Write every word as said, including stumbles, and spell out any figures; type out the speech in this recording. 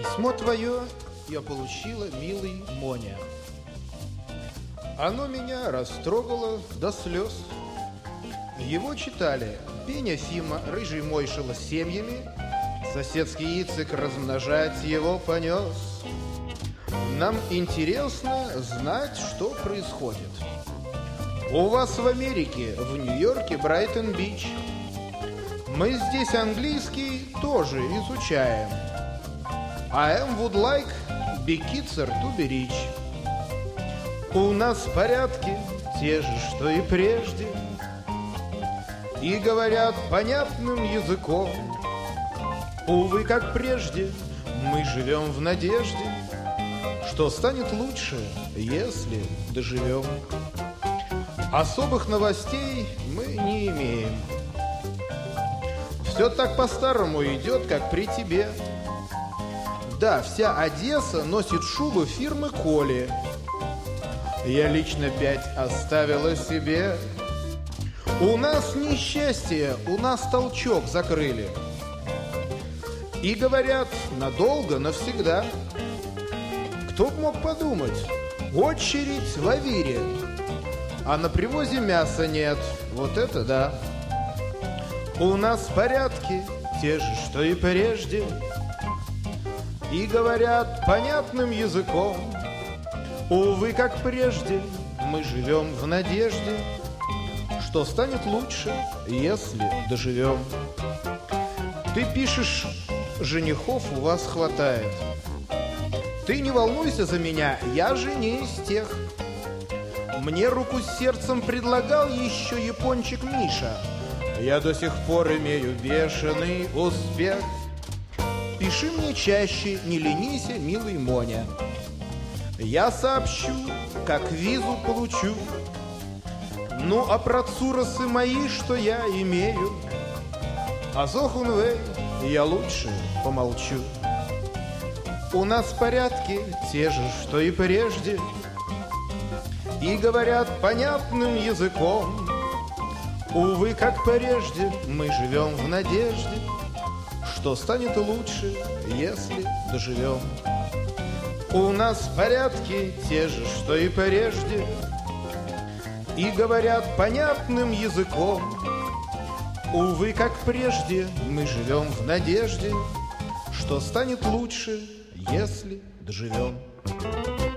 Письмо твое я получила, милый Моня. Оно меня растрогало до слез. Его читали Пеня Фима, рыжий Мойшила с семьями. Соседский Ицик размножать его понес. Нам интересно знать, что происходит. У вас в Америке, в Нью-Йорке, Брайтон-Бич. Мы здесь английский тоже изучаем. I am would like Бекицер to be rich. У нас порядки те же, что и прежде, и говорят понятным языком. Увы, как прежде, мы живем в надежде, что станет лучше, если доживем. Особых новостей мы не имеем. Все так по-старому идет, как при тебе. Да, вся Одесса носит шубы фирмы Коли. Я лично пять оставила себе. У нас несчастье, у нас толчок закрыли. И говорят, надолго, навсегда. Кто б мог подумать, очередь в Авире, а на привозе мяса нет, вот это да. У нас порядки те же, что и прежде, и говорят понятным языком. Увы, как прежде, мы живем в надежде, что станет лучше, если доживем. Ты пишешь, женихов у вас хватает. Ты не волнуйся за меня, я же не из тех. Мне руку с сердцем предлагал еще япончик Миша. Я до сих пор имею бешеный успех. Пиши мне чаще, не ленися, милый Моня. Я сообщу, как визу получу. Ну, а про цуросы мои, что я имею, а Зохунвей я лучше помолчу. У нас порядки те же, что и прежде, и говорят понятным языком. Увы, как прежде, мы живем в надежде, что станет лучше, если доживем. У нас порядки те же, что и прежде, и говорят понятным языком. Увы, как прежде, мы живем в надежде, что станет лучше, если доживем.